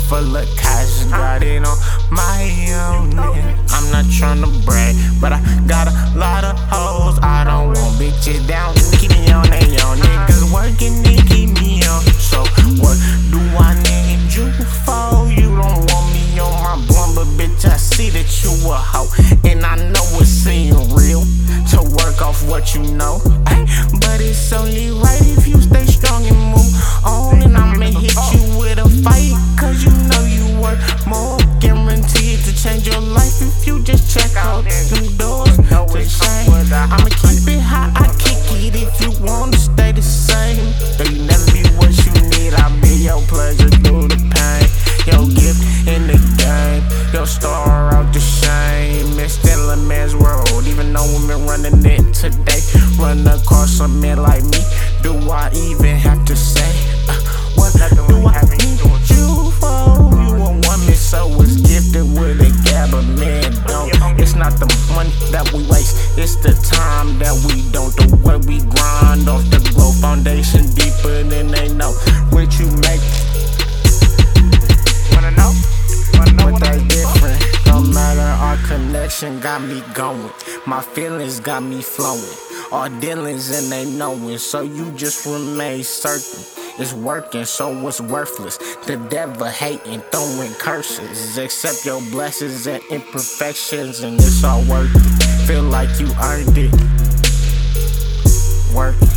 full of cash, got it on my own. I'm not tryna brag, but I got a lot of hoes. I don't want bitches down, keep me on they own. Niggas working, they keep me on. So what do I need you for? You don't want me on my blunt, but bitch, I see that you a hoe, and I know it seem real to work off what you know. But it's only right if you stay strong and move on, and I'ma hit you with a fight, cause you know you worth more. Guaranteed to change your life if you just check out them doors to shame. I'ma keep it high, I kick it if you wanna stay the same. Though you never be what you need, I'll be your pleasure through the pain. Your gift in the game, your star out the shame. It's still a man's world, even though women running it today. Run across a man like me, do I even have to say what do I need you for? You a woman, so it's gifted with a gab, but man don't. It's not the money that we waste, it's the time that we don't. The way we grind off the glow foundation deeper than they know. What you make, wanna know? But that's different, no matter, our connection got me going. My feelings got me flowing, our dealings and they knowing. So you just remain certain it's working, so it's worthless. The devil hating, throwing curses. Accept your blessings and imperfections, and it's all worth it. Feel like you earned it. Work it.